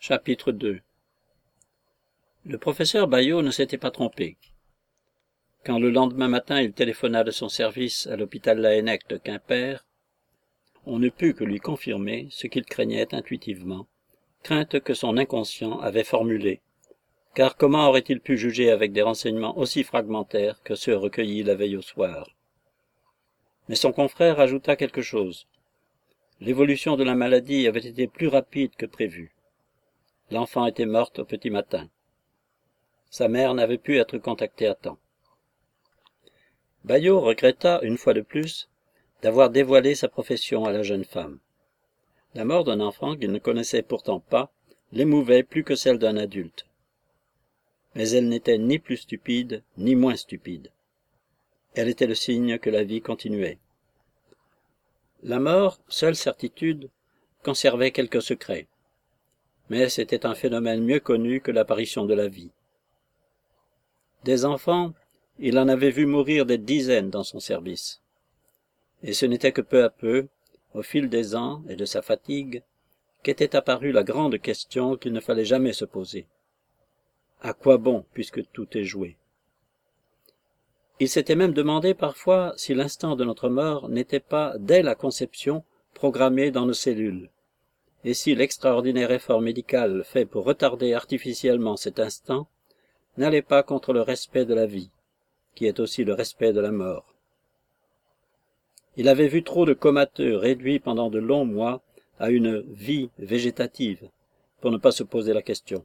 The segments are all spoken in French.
Chapitre 2. Le professeur Baillot ne s'était pas trompé. Quand le lendemain matin il téléphona de son service à l'hôpital Laennec de Quimper, on ne put que lui confirmer ce qu'il craignait intuitivement, crainte que son inconscient avait formulée, car comment aurait-il pu juger avec des renseignements aussi fragmentaires que ceux recueillis la veille au soir? Mais son confrère ajouta quelque chose. L'évolution de la maladie avait été plus rapide que prévu. L'enfant était morte au petit matin. Sa mère n'avait pu être contactée à temps. Baillot regretta, une fois de plus, d'avoir dévoilé sa profession à la jeune femme. La mort d'un enfant qu'il ne connaissait pourtant pas l'émouvait plus que celle d'un adulte. Mais elle n'était ni plus stupide, ni moins stupide. Elle était le signe que la vie continuait. La mort, seule certitude, conservait quelques secrets. Mais c'était un phénomène mieux connu que l'apparition de la vie. Des enfants, il en avait vu mourir des dizaines dans son service. Et ce n'était que peu à peu, au fil des ans et de sa fatigue, qu'était apparue la grande question qu'il ne fallait jamais se poser. À quoi bon, puisque tout est joué? Il s'était même demandé parfois si l'instant de notre mort n'était pas, dès la conception, programmé dans nos cellules, et si l'extraordinaire effort médical fait pour retarder artificiellement cet instant n'allait pas contre le respect de la vie, qui est aussi le respect de la mort. Il avait vu trop de comateux réduits pendant de longs mois à une vie végétative, pour ne pas se poser la question.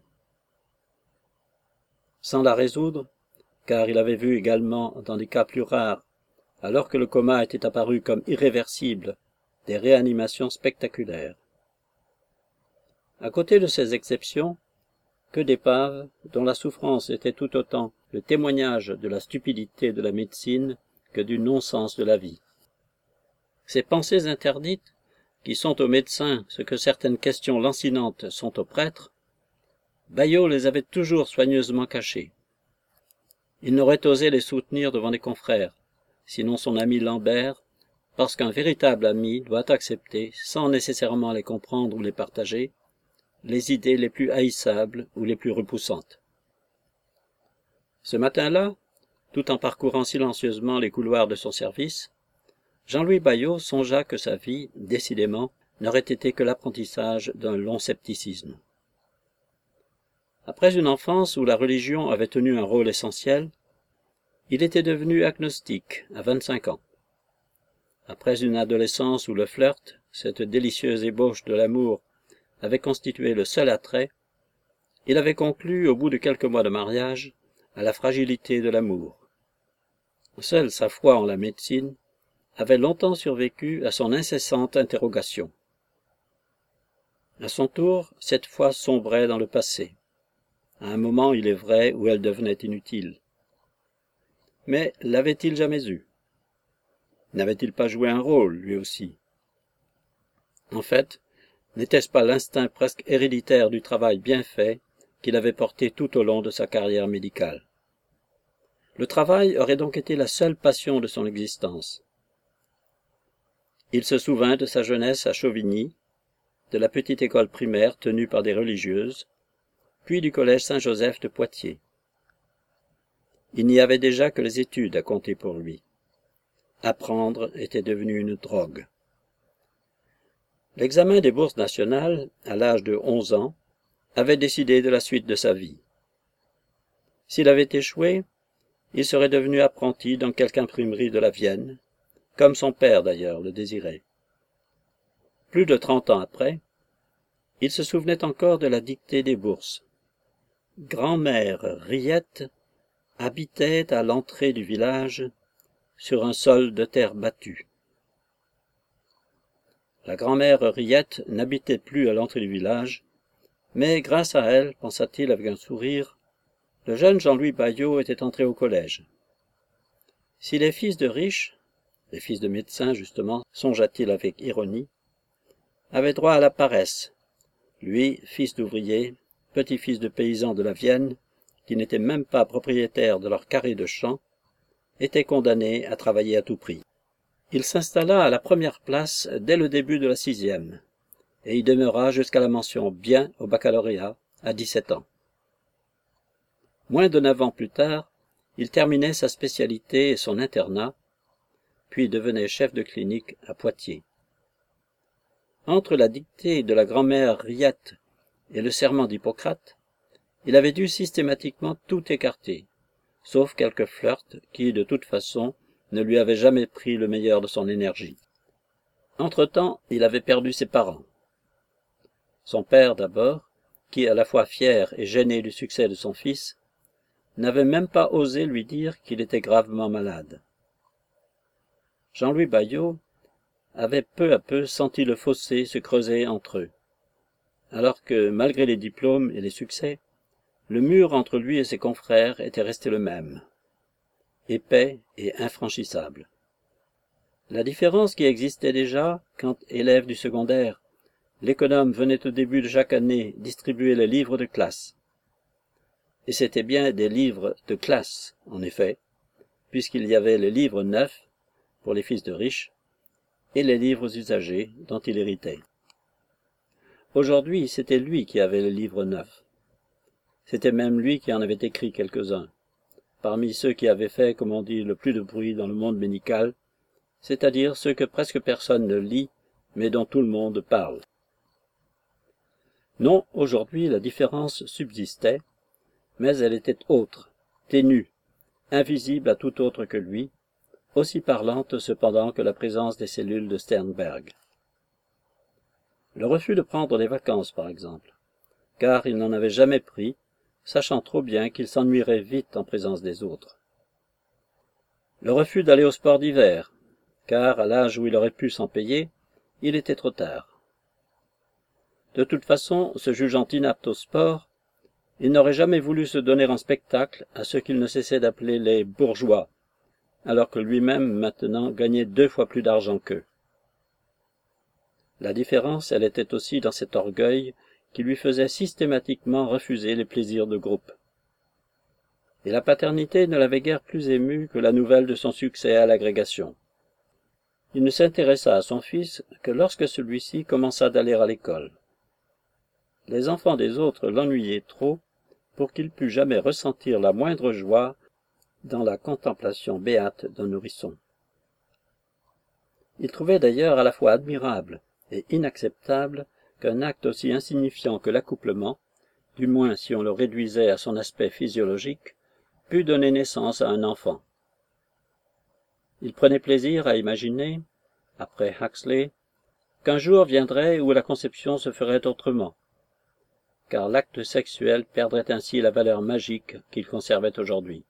Sans la résoudre, car il avait vu également, dans des cas plus rares, alors que le coma était apparu comme irréversible, des réanimations spectaculaires. À côté de ces exceptions, que d'épaves dont la souffrance était tout autant le témoignage de la stupidité de la médecine que du non-sens de la vie. Ces pensées interdites, qui sont aux médecins ce que certaines questions lancinantes sont aux prêtres, Baillot les avait toujours soigneusement cachées. Il n'aurait osé les soutenir devant des confrères, sinon son ami Lambert, parce qu'un véritable ami doit accepter, sans nécessairement les comprendre ou les partager, les idées les plus haïssables ou les plus repoussantes. Ce matin-là, tout en parcourant silencieusement les couloirs de son service, Jean-Louis Baillot songea que sa vie, décidément, n'aurait été que l'apprentissage d'un long scepticisme. Après une enfance où la religion avait tenu un rôle essentiel, il était devenu agnostique à 25 ans. Après une adolescence où le flirt, cette délicieuse ébauche de l'amour, avait constitué le seul attrait, il avait conclu, au bout de quelques mois de mariage, à la fragilité de l'amour. Seule sa foi en la médecine avait longtemps survécu à son incessante interrogation. À son tour, cette foi sombrait dans le passé. À un moment, il est vrai, où elle devenait inutile. Mais l'avait-il jamais eue? N'avait-il pas joué un rôle, lui aussi? En fait, n'était-ce pas l'instinct presque héréditaire du travail bien fait qu'il avait porté tout au long de sa carrière médicale? Le travail aurait donc été la seule passion de son existence. Il se souvint de sa jeunesse à Chauvigny, de la petite école primaire tenue par des religieuses, puis du collège Saint-Joseph de Poitiers. Il n'y avait déjà que les études à compter pour lui. Apprendre était devenu une drogue. L'examen des bourses nationales, à l'âge de 11 ans, avait décidé de la suite de sa vie. S'il avait échoué, il serait devenu apprenti dans quelque imprimerie de la Vienne, comme son père d'ailleurs le désirait. Plus de 30 ans après, il se souvenait encore de la dictée des bourses. Grand-mère Riette habitait à l'entrée du village, sur un sol de terre battue. La grand-mère Riette n'habitait plus à l'entrée du village, mais grâce à elle, pensa-t-il avec un sourire, le jeune Jean-Louis Baillot était entré au collège. Si les fils de riches, les fils de médecins justement, songea-t-il avec ironie, avaient droit à la paresse, lui, fils d'ouvrier, petit-fils de paysan de la Vienne, qui n'étaient même pas propriétaires de leur carré de champ, était condamné à travailler à tout prix. Il s'installa à la première place dès le début de la 6e, et y demeura jusqu'à la mention bien au baccalauréat à 17 ans. Moins de 9 ans plus tard, il terminait sa spécialité et son internat, puis devenait chef de clinique à Poitiers. Entre la dictée de la grand-mère Riette et le serment d'Hippocrate, il avait dû systématiquement tout écarter, sauf quelques flirts qui, de toute façon, ne lui avaient jamais pris le meilleur de son énergie. Entre-temps, il avait perdu ses parents. Son père d'abord, qui, à la fois fier et gêné du succès de son fils, n'avait même pas osé lui dire qu'il était gravement malade. Jean-Louis Baillot avait peu à peu senti le fossé se creuser entre eux, alors que, malgré les diplômes et les succès, le mur entre lui et ses confrères était resté le même, épais et infranchissable. La différence qui existait déjà, quand, élève du secondaire, l'économe venait au début de chaque année distribuer les livres de classe. Et c'étaient bien des livres de classe, en effet, puisqu'il y avait les livres neufs, pour les fils de riches, et les livres usagés dont il héritait. Aujourd'hui, c'était lui qui avait les livres neufs. C'était même lui qui en avait écrit quelques-uns, parmi ceux qui avaient fait, comme on dit, le plus de bruit dans le monde médical, c'est-à-dire ceux que presque personne ne lit, mais dont tout le monde parle. Non, aujourd'hui, la différence subsistait, mais elle était autre, ténue, invisible à tout autre que lui, aussi parlante cependant que la présence des cellules de Sternberg. Le refus de prendre des vacances, par exemple, car il n'en avait jamais pris, sachant trop bien qu'il s'ennuierait vite en présence des autres. Le refus d'aller au sport d'hiver, car à l'âge où il aurait pu s'en payer, il était trop tard. De toute façon, se jugeant inapte au sport, il n'aurait jamais voulu se donner en spectacle à ceux qu'il ne cessait d'appeler les bourgeois, alors que lui-même, maintenant, gagnait 2 fois plus d'argent qu'eux. La différence, elle était aussi dans cet orgueil qui lui faisait systématiquement refuser les plaisirs de groupe. Et la paternité ne l'avait guère plus ému que la nouvelle de son succès à l'agrégation. Il ne s'intéressa à son fils que lorsque celui-ci commença d'aller à l'école. Les enfants des autres l'ennuyaient trop pour qu'il pût jamais ressentir la moindre joie dans la contemplation béate d'un nourrisson. Il trouvait d'ailleurs à la fois admirable et inacceptable qu'un acte aussi insignifiant que l'accouplement, du moins si on le réduisait à son aspect physiologique, pût donner naissance à un enfant. Il prenait plaisir à imaginer, après Huxley, qu'un jour viendrait où la conception se ferait autrement, car l'acte sexuel perdrait ainsi la valeur magique qu'il conservait aujourd'hui.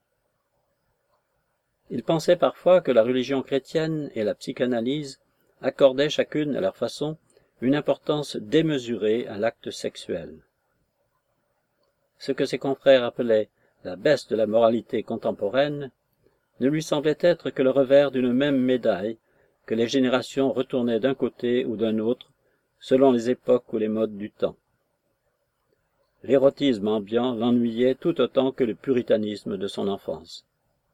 Il pensait parfois que la religion chrétienne et la psychanalyse accordaient chacune à leur façon une importance démesurée à l'acte sexuel. Ce que ses confrères appelaient la baisse de la moralité contemporaine ne lui semblait être que le revers d'une même médaille que les générations retournaient d'un côté ou d'un autre selon les époques ou les modes du temps. L'érotisme ambiant l'ennuyait tout autant que le puritanisme de son enfance.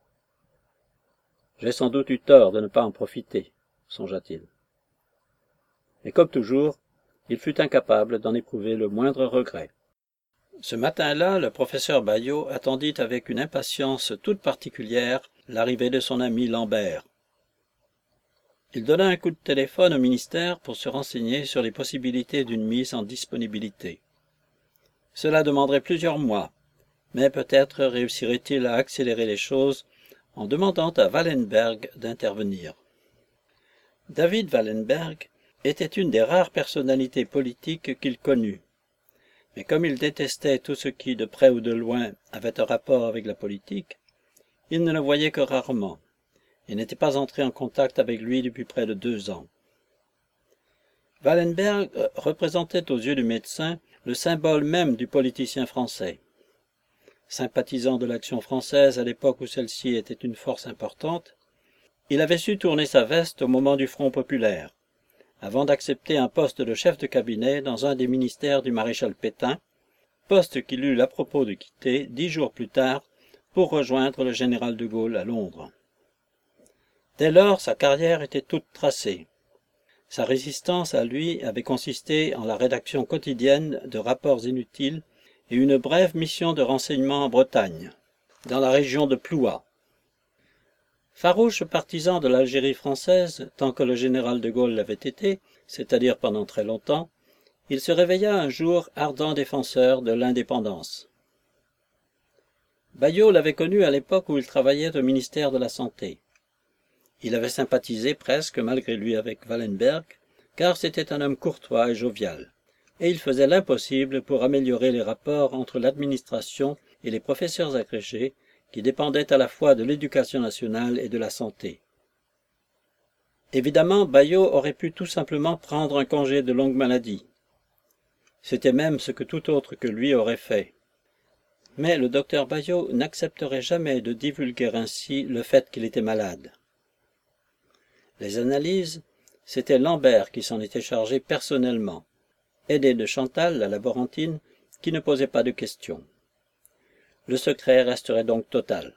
J'ai sans doute eu tort de ne pas en profiter, songea-t-il. Et comme toujours, il fut incapable d'en éprouver le moindre regret. Ce matin-là, le professeur Baillot attendit avec une impatience toute particulière l'arrivée de son ami Lambert. Il donna un coup de téléphone au ministère pour se renseigner sur les possibilités d'une mise en disponibilité. Cela demanderait plusieurs mois, mais peut-être réussirait-il à accélérer les choses en demandant à Wallenberg d'intervenir. David Wallenberg était une des rares personnalités politiques qu'il connut. Mais comme il détestait tout ce qui, de près ou de loin, avait un rapport avec la politique, il ne le voyait que rarement, et n'était pas entré en contact avec lui depuis près de 2 ans. Wallenberg représentait aux yeux du médecin le symbole même du politicien français. Sympathisant de l'Action française à l'époque où celle-ci était une force importante, il avait su tourner sa veste au moment du Front populaire, avant d'accepter un poste de chef de cabinet dans un des ministères du maréchal Pétain, poste qu'il eut l'à propos de quitter 10 jours plus tard pour rejoindre le général de Gaulle à Londres. Dès lors, sa carrière était toute tracée. Sa résistance à lui avait consisté en la rédaction quotidienne de rapports inutiles et une brève mission de renseignement en Bretagne, dans la région de Ploua. Farouche partisan de l'Algérie française, tant que le général de Gaulle l'avait été, c'est-à-dire pendant très longtemps, il se réveilla un jour ardent défenseur de l'indépendance. Baillot l'avait connu à l'époque où il travaillait au ministère de la Santé. Il avait sympathisé presque malgré lui avec Wallenberg, car c'était un homme courtois et jovial, et il faisait l'impossible pour améliorer les rapports entre l'administration et les professeurs agrégés qui dépendaient à la fois de l'éducation nationale et de la santé. Évidemment, Baillot aurait pu tout simplement prendre un congé de longue maladie. C'était même ce que tout autre que lui aurait fait. Mais le docteur Baillot n'accepterait jamais de divulguer ainsi le fait qu'il était malade. Les analyses, c'était Lambert qui s'en était chargé personnellement, aidé de Chantal, la laborantine, qui ne posait pas de questions. Le secret resterait donc total.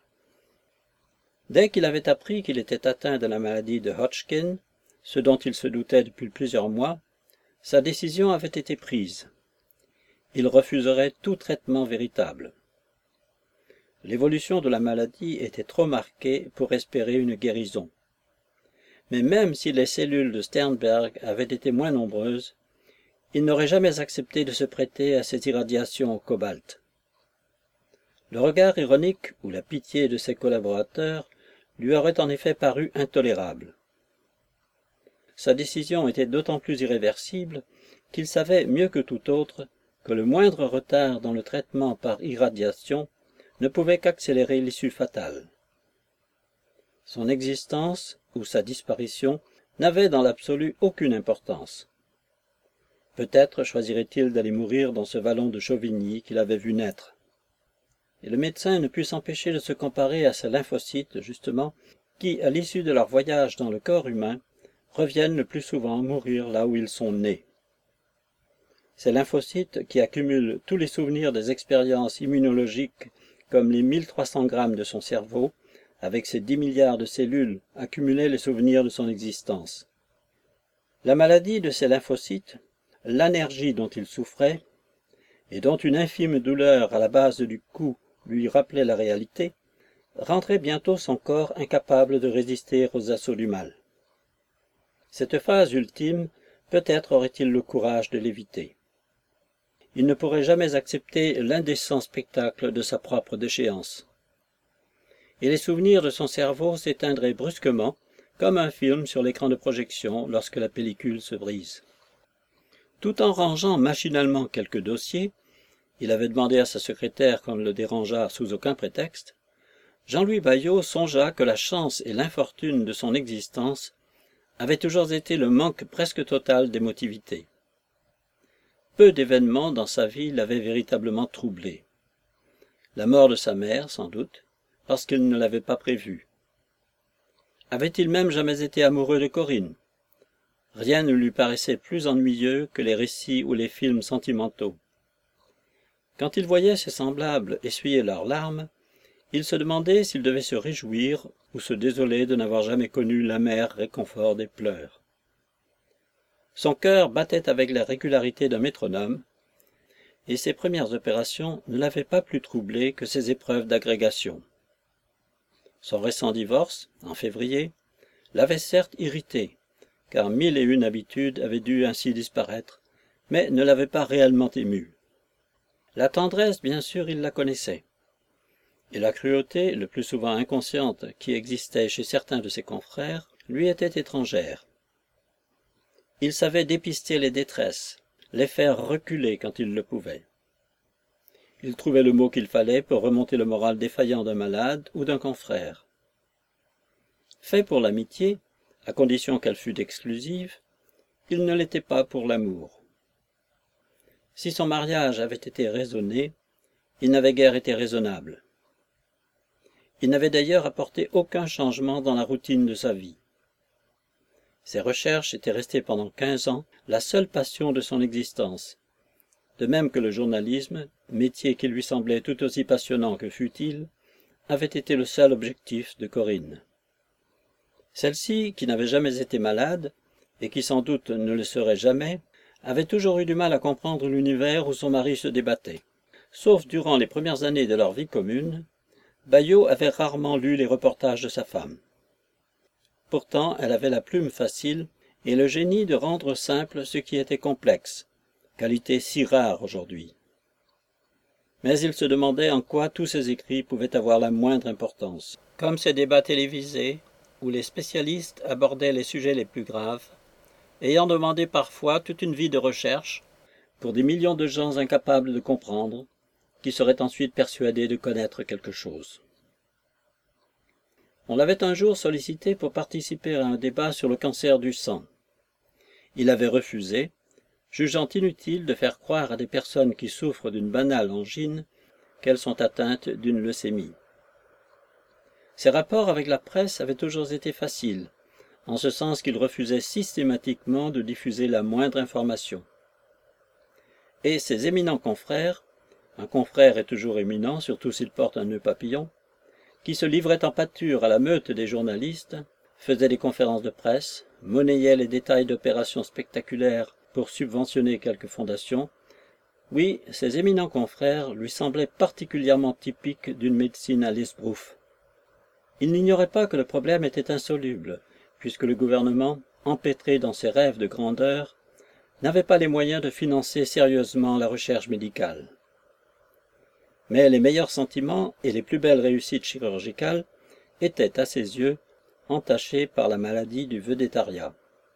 Dès qu'il avait appris qu'il était atteint de la maladie de Hodgkin, ce dont il se doutait depuis plusieurs mois, sa décision avait été prise. Il refuserait tout traitement véritable. L'évolution de la maladie était trop marquée pour espérer une guérison. Mais même si les cellules de Sternberg avaient été moins nombreuses, il n'aurait jamais accepté de se prêter à ces irradiations au cobalt. Le regard ironique ou la pitié de ses collaborateurs lui aurait en effet paru intolérable. Sa décision était d'autant plus irréversible qu'il savait mieux que tout autre que le moindre retard dans le traitement par irradiation ne pouvait qu'accélérer l'issue fatale. Son existence ou sa disparition n'avait dans l'absolu aucune importance. Peut-être choisirait-il d'aller mourir dans ce vallon de Chauvigny qu'il avait vu naître. Et le médecin ne put s'empêcher de se comparer à ces lymphocytes, justement, qui, à l'issue de leur voyage dans le corps humain, reviennent le plus souvent mourir là où ils sont nés. Ces lymphocytes qui accumulent tous les souvenirs des expériences immunologiques comme les 1300 grammes de son cerveau, avec ses 10 milliards de cellules, accumulaient les souvenirs de son existence. La maladie de ces lymphocytes, l'anergie dont il souffrait, et dont une infime douleur à la base du cou lui rappelait la réalité, rendrait bientôt son corps incapable de résister aux assauts du mal. Cette phase ultime, peut-être aurait-il le courage de l'éviter. Il ne pourrait jamais accepter l'indécent spectacle de sa propre déchéance. Et les souvenirs de son cerveau s'éteindraient brusquement, comme un film sur l'écran de projection lorsque la pellicule se brise. Tout en rangeant machinalement quelques dossiers, il avait demandé à sa secrétaire qu'on ne le dérangeât sous aucun prétexte, Jean-Louis Baillot songea que la chance et l'infortune de son existence avaient toujours été le manque presque total d'émotivité. Peu d'événements dans sa vie l'avaient véritablement troublé. La mort de sa mère, sans doute, parce qu'il ne l'avait pas prévue. Avait-il même jamais été amoureux de Corinne? Rien ne lui paraissait plus ennuyeux que les récits ou les films sentimentaux. Quand il voyait ses semblables essuyer leurs larmes, il se demandait s'il devait se réjouir ou se désoler de n'avoir jamais connu l'amer réconfort des pleurs. Son cœur battait avec la régularité d'un métronome, et ses premières opérations ne l'avaient pas plus troublé que ses épreuves d'agrégation. Son récent divorce, en février, l'avait certes irrité, car 1001 habitudes avaient dû ainsi disparaître, mais ne l'avait pas réellement ému. La tendresse, bien sûr, il la connaissait, et la cruauté, le plus souvent inconsciente, qui existait chez certains de ses confrères, lui était étrangère. Il savait dépister les détresses, les faire reculer quand il le pouvait. Il trouvait le mot qu'il fallait pour remonter le moral défaillant d'un malade ou d'un confrère. Fait pour l'amitié, à condition qu'elle fût exclusive, il ne l'était pas pour l'amour. Si son mariage avait été raisonné, il n'avait guère été raisonnable. Il n'avait d'ailleurs apporté aucun changement dans la routine de sa vie. Ses recherches étaient restées pendant 15 ans la seule passion de son existence, de même que le journalisme, métier qui lui semblait tout aussi passionnant que futile, avait été le seul objectif de Corinne. Celle-ci, qui n'avait jamais été malade, et qui sans doute ne le serait jamais, avait toujours eu du mal à comprendre l'univers où son mari se débattait. Sauf durant les premières années de leur vie commune, Baillot avait rarement lu les reportages de sa femme. Pourtant, elle avait la plume facile et le génie de rendre simple ce qui était complexe, qualité si rare aujourd'hui. Mais il se demandait en quoi tous ces écrits pouvaient avoir la moindre importance. Comme ces débats télévisés, où les spécialistes abordaient les sujets les plus graves, ayant demandé parfois toute une vie de recherche pour des millions de gens incapables de comprendre, qui seraient ensuite persuadés de connaître quelque chose. On l'avait un jour sollicité pour participer à un débat sur le cancer du sang. Il avait refusé, jugeant inutile de faire croire à des personnes qui souffrent d'une banale angine qu'elles sont atteintes d'une leucémie. Ses rapports avec la presse avaient toujours été faciles, en ce sens qu'il refusait systématiquement de diffuser la moindre information. Et ses éminents confrères, un confrère est toujours éminent, surtout s'il porte un nœud papillon, qui se livraient en pâture à la meute des journalistes, faisaient des conférences de presse, monnayaient les détails d'opérations spectaculaires pour subventionner quelques fondations. Oui, ces éminents confrères lui semblaient particulièrement typiques d'une médecine à l'esbrouffe. Il n'ignorait pas que le problème était insoluble, puisque le gouvernement, empêtré dans ses rêves de grandeur, n'avait pas les moyens de financer sérieusement la recherche médicale. Mais les meilleurs sentiments et les plus belles réussites chirurgicales étaient, à ses yeux, entachés par la maladie du vedettariat.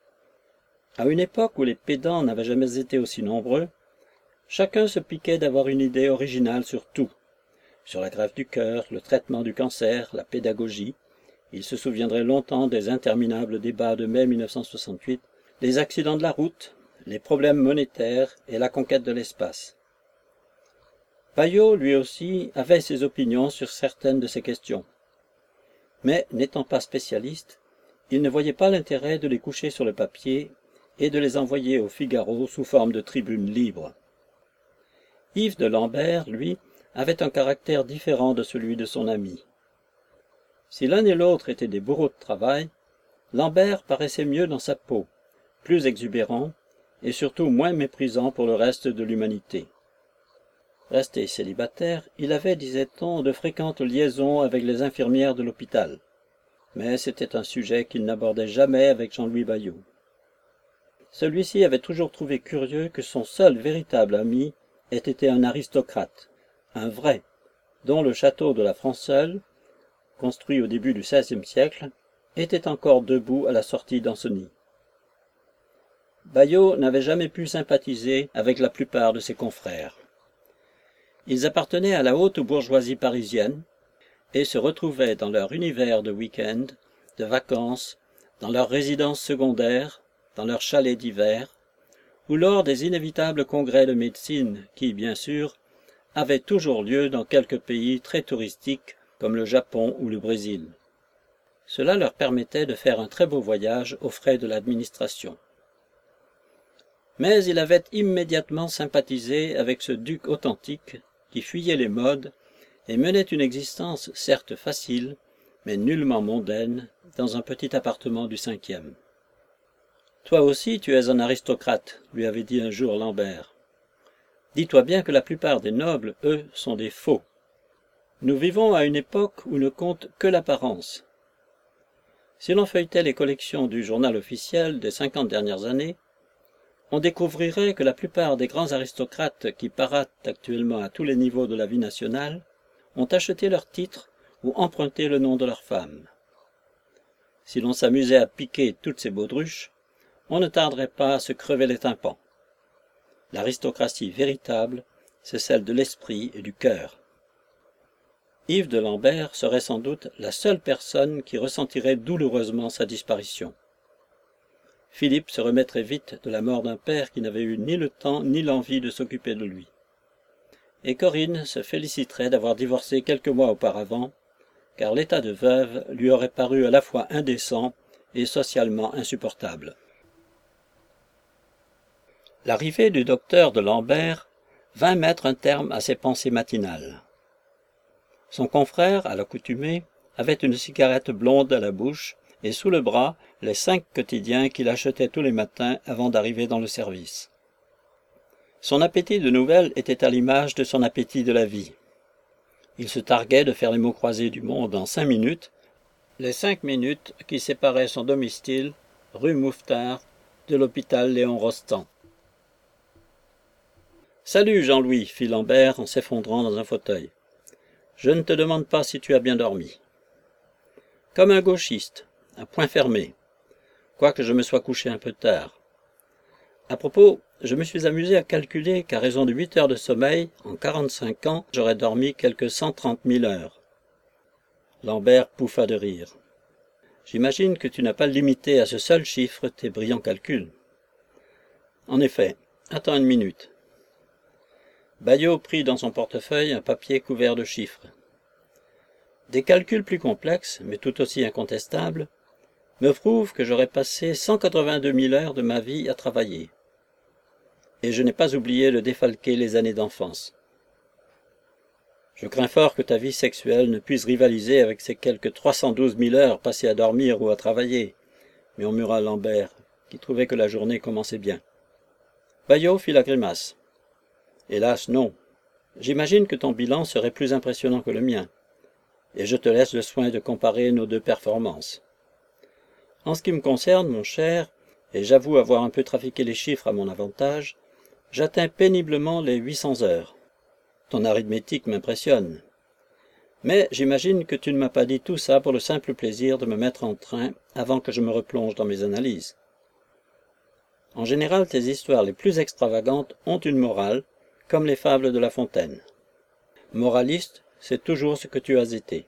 À une époque où les pédants n'avaient jamais été aussi nombreux, chacun se piquait d'avoir une idée originale sur tout, sur la greffe du cœur, le traitement du cancer, la pédagogie. Il se souviendrait longtemps des interminables débats de mai 1968, les accidents de la route, les problèmes monétaires et la conquête de l'espace. Baillot, lui aussi, avait ses opinions sur certaines de ces questions. Mais, n'étant pas spécialiste, il ne voyait pas l'intérêt de les coucher sur le papier et de les envoyer au Figaro sous forme de tribune libre. Yves de Lambert, lui, avait un caractère différent de celui de son ami. Si l'un et l'autre étaient des bourreaux de travail, Lambert paraissait mieux dans sa peau, plus exubérant et surtout moins méprisant pour le reste de l'humanité. Resté célibataire, il avait, disait-on, de fréquentes liaisons avec les infirmières de l'hôpital. Mais c'était un sujet qu'il n'abordait jamais avec Jean-Louis Baillot. Celui-ci avait toujours trouvé curieux que son seul véritable ami ait été un aristocrate, un vrai, dont le château de la Franceule, construit au début du XVIe siècle, était encore debout à la sortie d'Ancenis. Baillot n'avait jamais pu sympathiser avec la plupart de ses confrères. Ils appartenaient à la haute bourgeoisie parisienne et se retrouvaient dans leur univers de week-end, de vacances, dans leurs résidences secondaires, dans leurs chalets d'hiver, ou lors des inévitables congrès de médecine qui, bien sûr, avaient toujours lieu dans quelques pays très touristiques comme le Japon ou le Brésil. Cela leur permettait de faire un très beau voyage aux frais de l'administration. Mais il avait immédiatement sympathisé avec ce duc authentique qui fuyait les modes et menait une existence certes facile, mais nullement mondaine, dans un petit appartement du 5e. « Toi aussi tu es un aristocrate, lui avait dit un jour Lambert. Dis-toi bien que la plupart des nobles, eux, sont des faux. Nous vivons à une époque où ne compte que l'apparence. Si l'on feuilletait les collections du journal officiel des 50 dernières années, on découvrirait que la plupart des grands aristocrates qui paradent actuellement à tous les niveaux de la vie nationale ont acheté leur titre ou emprunté le nom de leur femme. Si l'on s'amusait à piquer toutes ces baudruches, on ne tarderait pas à se crever les tympans. L'aristocratie véritable, c'est celle de l'esprit et du cœur. Yves de Lambert serait sans doute la seule personne qui ressentirait douloureusement sa disparition. Philippe se remettrait vite de la mort d'un père qui n'avait eu ni le temps ni l'envie de s'occuper de lui. Et Corinne se féliciterait d'avoir divorcé quelques mois auparavant, car l'état de veuve lui aurait paru à la fois indécent et socialement insupportable. L'arrivée du docteur de Lambert vint mettre un terme à ses pensées matinales. Son confrère, à l'accoutumée, avait une cigarette blonde à la bouche et sous le bras les 5 quotidiens qu'il achetait tous les matins avant d'arriver dans le service. Son appétit de nouvelles était à l'image de son appétit de la vie. Il se targuait de faire les mots croisés du monde en 5 minutes, les 5 minutes qui séparaient son domicile, rue Mouffetard, de l'hôpital Léon Rostand. « Salut Jean-Louis, fit Lambert en s'effondrant dans un fauteuil. Je ne te demande pas si tu as bien dormi. Comme un gauchiste, à point fermé, quoique je me sois couché un peu tard. À propos, je me suis amusé à calculer qu'à raison de 8 heures de sommeil, en 45 ans, j'aurais dormi quelques 130 000 heures. Lambert pouffa de rire. J'imagine que tu n'as pas limité à ce seul chiffre tes brillants calculs. En effet, attends une minute. Baillot prit dans son portefeuille un papier couvert de chiffres. Des calculs plus complexes, mais tout aussi incontestables, me prouvent que j'aurais passé 182 000 heures de ma vie à travailler. Et je n'ai pas oublié de défalquer les années d'enfance. Je crains fort que ta vie sexuelle ne puisse rivaliser avec ces quelques 312 000 heures passées à dormir ou à travailler, murmura Lambert, qui trouvait que la journée commençait bien. Baillot fit la grimace. Hélas, non. J'imagine que ton bilan serait plus impressionnant que le mien, et je te laisse le soin de comparer nos deux performances. En ce qui me concerne, mon cher, et j'avoue avoir un peu trafiqué les chiffres à mon avantage, j'atteins péniblement les 800 heures. Ton arithmétique m'impressionne. Mais j'imagine que tu ne m'as pas dit tout ça pour le simple plaisir de me mettre en train avant que je me replonge dans mes analyses. En général, tes histoires les plus extravagantes ont une morale, comme les fables de La Fontaine. Moraliste, c'est toujours ce que tu as été.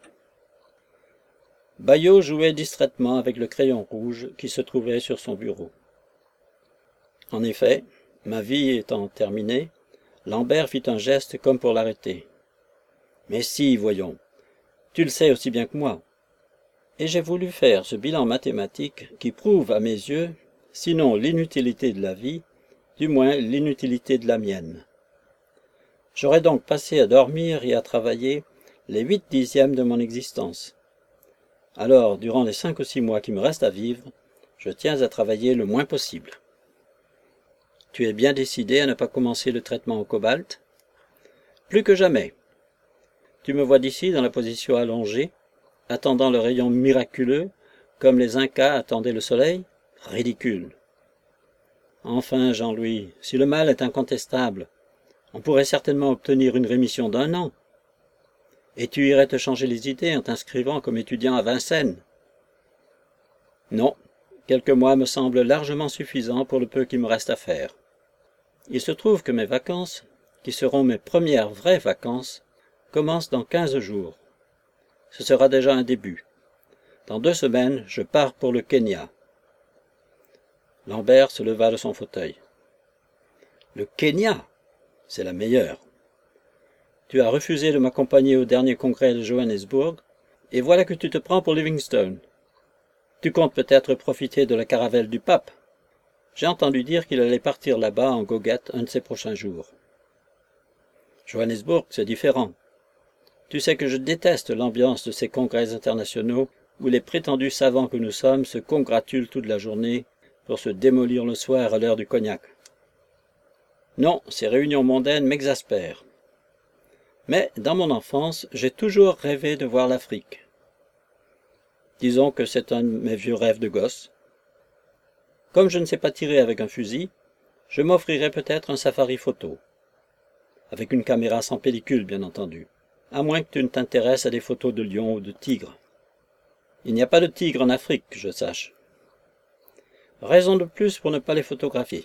Baillot jouait distraitement avec le crayon rouge qui se trouvait sur son bureau. En effet, ma vie étant terminée, Lambert fit un geste comme pour l'arrêter. Mais si, voyons, tu le sais aussi bien que moi. Et j'ai voulu faire ce bilan mathématique qui prouve à mes yeux, sinon l'inutilité de la vie, du moins l'inutilité de la mienne. J'aurais donc passé à dormir et à travailler les 8/10 de mon existence. Alors, durant les 5 ou 6 mois qui me restent à vivre, je tiens à travailler le moins possible. Tu es bien décidé à ne pas commencer le traitement au cobalt? Plus que jamais. Tu me vois d'ici dans la position allongée, attendant le rayon miraculeux, comme les Incas attendaient le soleil? Ridicule. Enfin, Jean-Louis, si le mal est incontestable, on pourrait certainement obtenir une rémission d'1 an. Et tu irais te changer les idées en t'inscrivant comme étudiant à Vincennes. Non, quelques mois me semblent largement suffisants pour le peu qu'il me reste à faire. Il se trouve que mes vacances, qui seront mes premières vraies vacances, commencent dans 15 jours. Ce sera déjà un début. Dans 2 semaines, je pars pour le Kenya. Lambert se leva de son fauteuil. Le Kenya, c'est la meilleure. Tu as refusé de m'accompagner au dernier congrès de Johannesburg, et voilà que tu te prends pour Livingstone. Tu comptes peut-être profiter de la caravelle du pape. J'ai entendu dire qu'il allait partir là-bas en goguette un de ces prochains jours. Johannesburg, c'est différent. Tu sais que je déteste l'ambiance de ces congrès internationaux où les prétendus savants que nous sommes se congratulent toute la journée pour se démolir le soir à l'heure du cognac. Non, ces réunions mondaines m'exaspèrent. Mais, dans mon enfance, j'ai toujours rêvé de voir l'Afrique. Disons que c'est un de mes vieux rêves de gosse. Comme je ne sais pas tirer avec un fusil, je m'offrirai peut-être un safari photo. Avec une caméra sans pellicule, bien entendu. À moins que tu ne t'intéresses à des photos de lions ou de tigres. Il n'y a pas de tigres en Afrique, que je sache. Raison de plus pour ne pas les photographier.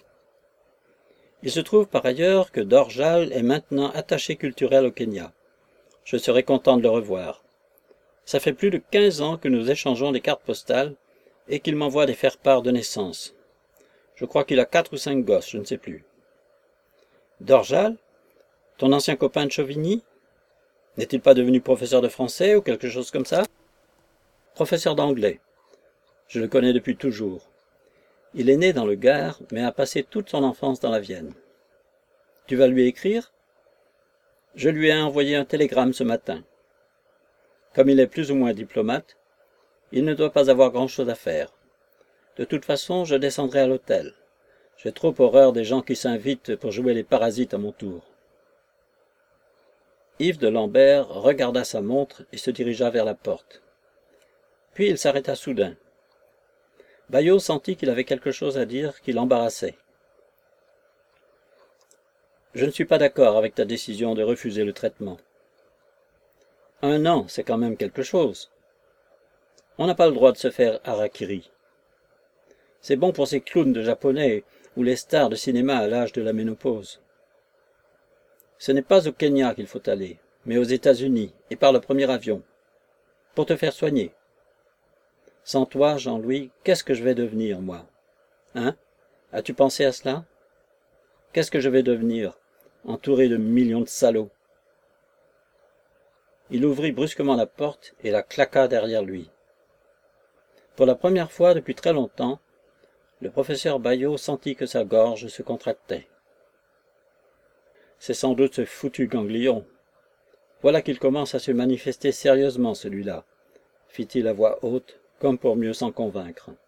Il se trouve par ailleurs que Dorjal est maintenant attaché culturel au Kenya. Je serai content de le revoir. Ça fait plus de 15 ans que nous échangeons des cartes postales et qu'il m'envoie des faire-part de naissance. Je crois qu'il a 4 ou 5 gosses, je ne sais plus. Dorjal? Ton ancien copain de Chauvigny? N'est-il pas devenu professeur de français ou quelque chose comme ça? Professeur d'anglais. Je le connais depuis toujours. Il est né dans le Gard, mais a passé toute son enfance dans la Vienne. Tu vas lui écrire? Je lui ai envoyé un télégramme ce matin. Comme il est plus ou moins diplomate, Il ne doit pas avoir grand-chose à faire. De toute façon, je descendrai à l'hôtel. J'ai trop horreur des gens qui s'invitent pour jouer les parasites à mon tour. Yves de Lambert regarda sa montre et se dirigea vers la porte. Puis il s'arrêta soudain. Baillot sentit qu'il avait quelque chose à dire qui l'embarrassait. « Je ne suis pas d'accord avec ta décision de refuser le traitement. 1 an, c'est quand même quelque chose. On n'a pas le droit de se faire harakiri. C'est bon pour ces clowns de japonais ou les stars de cinéma à l'âge de la ménopause. Ce n'est pas au Kenya qu'il faut aller, mais aux États-Unis, et par le premier avion, pour te faire soigner. Sans toi, Jean-Louis, qu'est-ce que je vais devenir, moi? Hein? As-tu pensé à cela? Qu'est-ce que je vais devenir, entouré de millions de salauds? Il ouvrit brusquement la porte et la claqua derrière lui. Pour la première fois depuis très longtemps, le professeur Baillot sentit que sa gorge se contractait. C'est sans doute ce foutu ganglion. Voilà qu'il commence à se manifester sérieusement, celui-là, fit-il à voix haute, comme pour mieux s'en convaincre.